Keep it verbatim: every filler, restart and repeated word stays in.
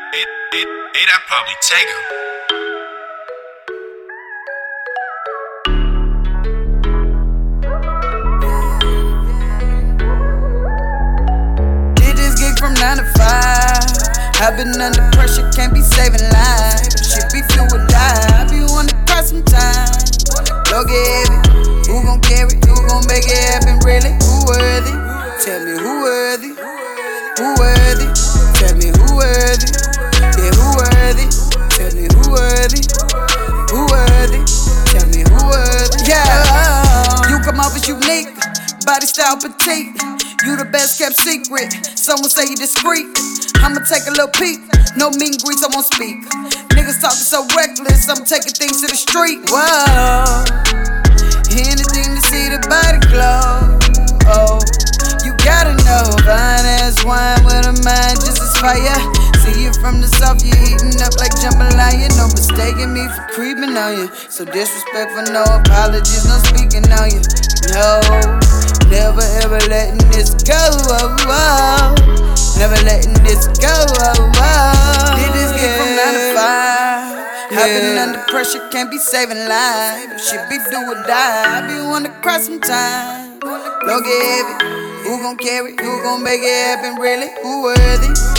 Hey, hey, hey, that probably take him. Did this gig from nine to five. I've been under pressure, can't be saving lives. Shit be do or die. I be wanna cry sometimes. Low heavy, who gon' carry? Who gon' make it happen? Really? Who worthy? Tell me who worthy? Who worthy? Tell me who worthy? Yeah, who worthy? Tell me who worthy? Who worthy? Tell me who worthy? Yeah, you come off as unique, body style petite. You the best kept secret. Someone say you discreet. I'ma take a little peek. No mean greets, I won't speak. Niggas talking so reckless, I'm taking things to the street. Whoa, anything to see the body glow. Oh, you gotta know, fine ass wine with a mind just as fire. See you from the south, you eating up like jambalaya. No mistaking me for creeping on you. So disrespectful, no apologies, no speaking on you. No, never ever letting this go. Oh, oh. Never letting this go. Oh, oh. Did this get from nine to five? Yeah. I've been under pressure, can't be saving lives. Shit be do or die. I be wanna cry sometimes. Low heavy, who gon' carry? Who gon' make it happen? Really? Who worthy?